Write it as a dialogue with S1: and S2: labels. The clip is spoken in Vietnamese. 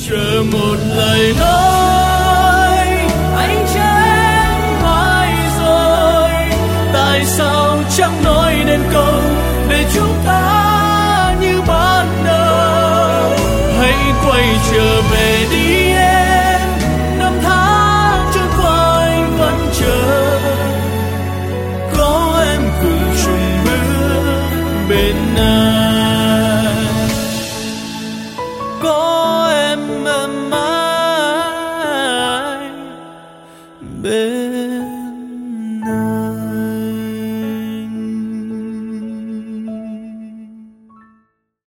S1: chờ một lời nói. Anh cho em mãi rồi, tại sao chẳng nói nên câu để chúng ta như ban đầu. Hãy quay trở về đi em, năm tháng trôi qua anh vẫn chờ. Có em cùng chung bước bên anh, có em mãi bên